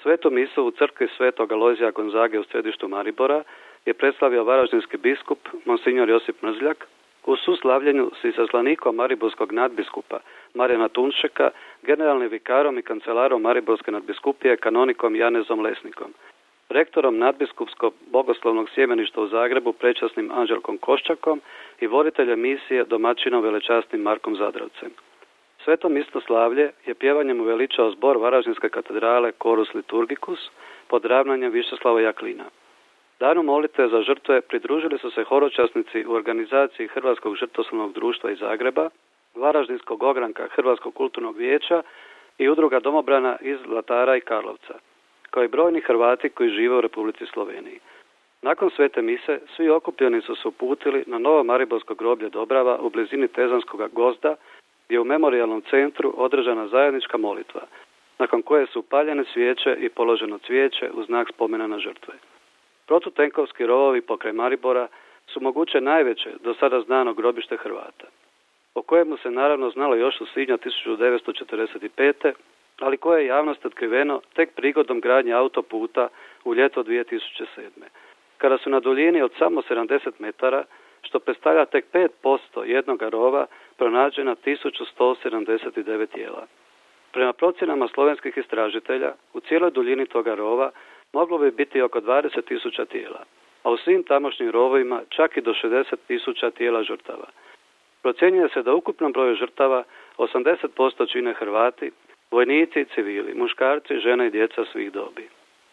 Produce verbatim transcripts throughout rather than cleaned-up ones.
Svetu misu u crkvi Svetog Alojzija Gonzage u središtu Maribora je predstavio varaždinski biskup Monsignor Josip Mrzljak u suslavljenju s izaslanikom mariborskog nadbiskupa Marijana Tunšeka, generalnim vikarom i kancelarom Mariborske nadbiskupije kanonikom Janezom Lesnikom, rektorom nadbiskupskog bogoslovnog sjemeništa u Zagrebu prečasnim Anđelkom Koščakom i voditeljem misije domaćinom velečasnim Markom Zadravcem. Sveto mistloslavlje je pjevanjem uveličao zbor Varaždinske katedrale Chorus Liturgicus pod ravnanjem Višeslava Jaklina. Danu molitve za žrtve pridružili su se horočasnici u organizaciji Hrvatskog žrtvoslovnog društva iz Zagreba, Varaždinskog ogranka Hrvatskog kulturnog vijeća i udruga domobrana iz Zlatara i Karlovca, kao i brojni Hrvati koji žive u Republici Sloveniji. Nakon svete mise, svi okupljeni su se uputili na novo mariborsko groblje Dobrava u blizini Tezanskog gozda, gdje je u memorijalnom centru održana zajednička molitva, nakon koje su upaljene svijeće i položeno cvijeće u znak spomena na žrtve. Protutenkovski rovovi pokraj Maribora su moguće najveće do sada znano grobište Hrvata, o kojemu se naravno znalo još u svibnju tisuću devetsto četrdeset pete. ali koje je javnost otkriveno tek prigodom gradnje autoputa u ljeto dvije tisuće sedme. kada su na duljini od samo sedamdeset metara, što predstavlja tek pet posto jednog rova, pronađena tisuću sto sedamdeset devet tijela. Prema procjenama slovenskih istražitelja, u cijeloj duljini toga rova moglo bi biti oko dvadeset tisuća tijela, a u svim tamošnjim rovovima čak i do šezdeset tisuća tijela žrtava. Procjenjuje se da ukupnom broju žrtava osamdeset posto čine Hrvati, vojnici i civili, muškarci, žene i djeca svih dobi.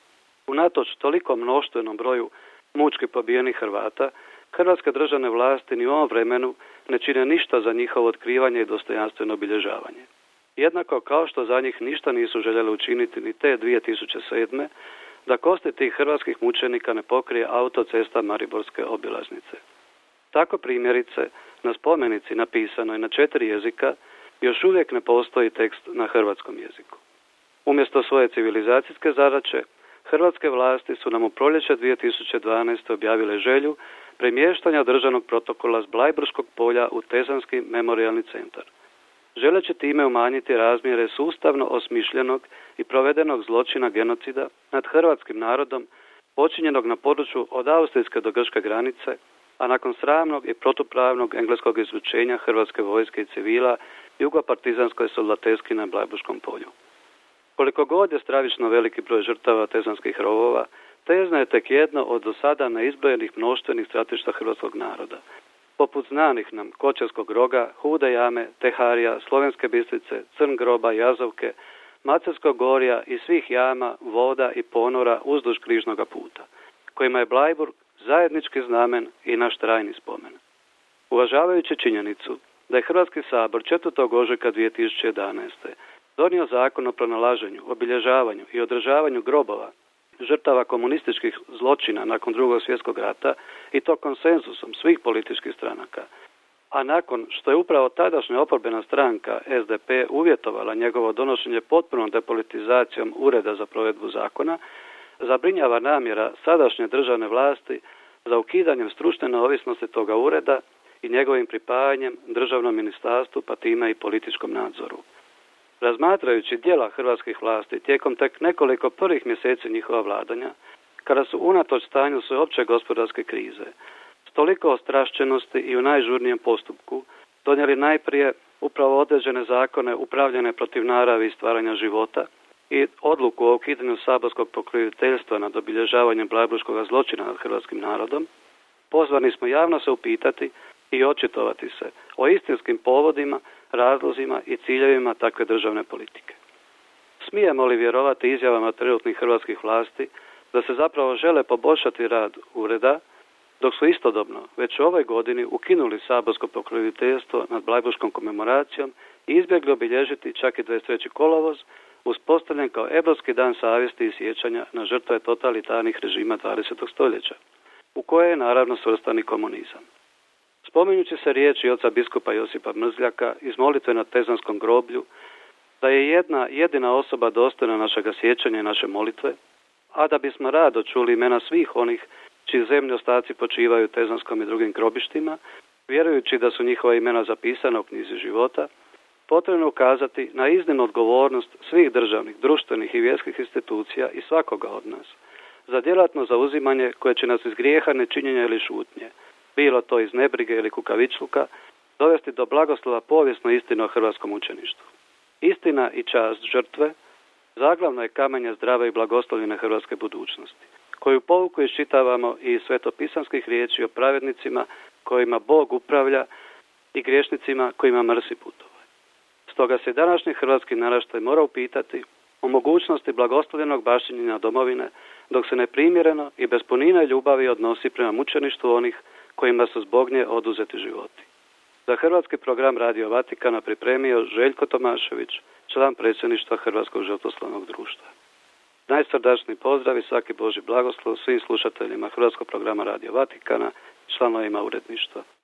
Unatoč toliko mnoštvenom broju mučki pobijenih Hrvata, hrvatske državne vlasti ni u ovom vremenu ne čine ništa za njihovo otkrivanje i dostojanstveno obilježavanje. Jednako kao što za njih ništa nisu željeli učiniti ni te dvije tisuće sedme. da kosti tih hrvatskih mučenika ne pokrije autocesta Mariborske obilaznice. Tako primjerice, na spomenici napisanoj na četiri jezika još uvijek ne postoji tekst na hrvatskom jeziku. Umjesto svoje civilizacijske zadaće, hrvatske vlasti su nam u proljeće dvije tisuće dvanaeste. objavile želju premještanja državnog protokola s Blajburškog polja u Tezanski memorijalni centar, želeći time umanjiti razmjere sustavno osmišljenog i provedenog zločina genocida nad hrvatskim narodom počinjenog na području od austrijske do grčke granice, a nakon sramnog i protupravnog engleskog izručenja hrvatske vojske i civila jugopartizanskoj soldateski na Blajburškom polju. Koliko god je stravično veliki broj žrtava tezanskih rovova, Tezna je tek jedno od do sada neizbrojenih mnoštvenih stratišta hrvatskog naroda, poput znanih nam Kočevskog roga, Hude jame, Teharija, Slovenske Bistrice, Crn groba, Jazovke, Macerskog gorja i svih jama, voda i ponora uzduž križnoga puta, kojima je Blajburg zajednički znamen i naš trajni spomen. Uvažavajući činjenicu da je Hrvatski sabor četvrtog ožujka dvije tisuće jedanaeste. donio zakon o pronalaženju, obilježavanju i održavanju grobova žrtava komunističkih zločina nakon drugog svjetskog rata i to konsenzusom svih političkih stranaka, a nakon što je upravo tadašnja oporbena stranka S D P uvjetovala njegovo donošenje potpunom depolitizacijom Ureda za provedbu zakona, zabrinjava namjera sadašnje državne vlasti za ukidanjem stručne neovisnosti toga ureda i njegovim pripajanjem državnom ministarstvu, pa time i političkom nadzoru. Razmatrajući djela hrvatskih vlasti tijekom tek nekoliko prvih mjeseci njihova vladanja, kada su unatoč stanju sveopće gospodarske krize, s toliko ostrašćenosti i u najžurnijem postupku, donijeli najprije upravo određene zakone upravljene protiv naravi i stvaranja života i odluku o ukidanju saborskog pokroviteljstva nad obilježavanjem blajburškog zločina nad hrvatskim narodom, pozvani smo javno se upitati i očitovati se o istinskim povodima, razlozima i ciljevima takve državne politike. Smijemo li vjerovati izjavama trenutnih hrvatskih vlasti da se zapravo žele poboljšati rad ureda, dok su istodobno već u ovoj godini ukinuli saborsko pokroviteljstvo nad blajburškom komemoracijom i izbjegli obilježiti čak i dvadeset treći kolovoz, uspostavljen kao Europski dan savjesti i sjećanja na žrtve totalitarnih režima dvadesetog stoljeća, u koje je naravno svrstan i komunizam. Spominjući se riječi oca biskupa Josipa Mrzljaka iz molitve na Tezanskom groblju, da je jedna jedina osoba dostojna našega sjećanja i naše molitve, a da bismo rado čuli imena svih onih čiji zemlji ostaci počivaju u Tezanskom i drugim grobištima, vjerujući da su njihova imena zapisana u knjizi života, potrebno ukazati na iznimnu odgovornost svih državnih, društvenih i vjerskih institucija i svakoga od nas za djelatno zauzimanje koje će nas iz grijeha, nečinjenja ili šutnje, bilo to iz nebrige ili kukavičluka, dovesti do blagoslova povijesno istine o hrvatskom učeništvu. Istina i čast žrtve zaglavno je kamenje zdrave i blagoslovljene hrvatske budućnosti, koju pouku iščitavamo i iz svetopisanskih riječi o pravednicima kojima Bog upravlja i griješnicima kojima mrsi putove. Stoga se današnji hrvatski naraštaj mora upitati o mogućnosti blagoslovljenog baštinjenja domovine, dok se neprimjereno i bez punine ljubavi odnosi prema mučeništvu onih kojima su zbog nje oduzeti životi. Za hrvatski program Radio Vatikana pripremio Željko Tomašević, član predsjedništva Hrvatskog žrtvoslavnog društva. Najsrdačniji pozdrav i svaki Božji blagoslov svim slušateljima Hrvatskog programa Radio Vatikana, članovima uredništva.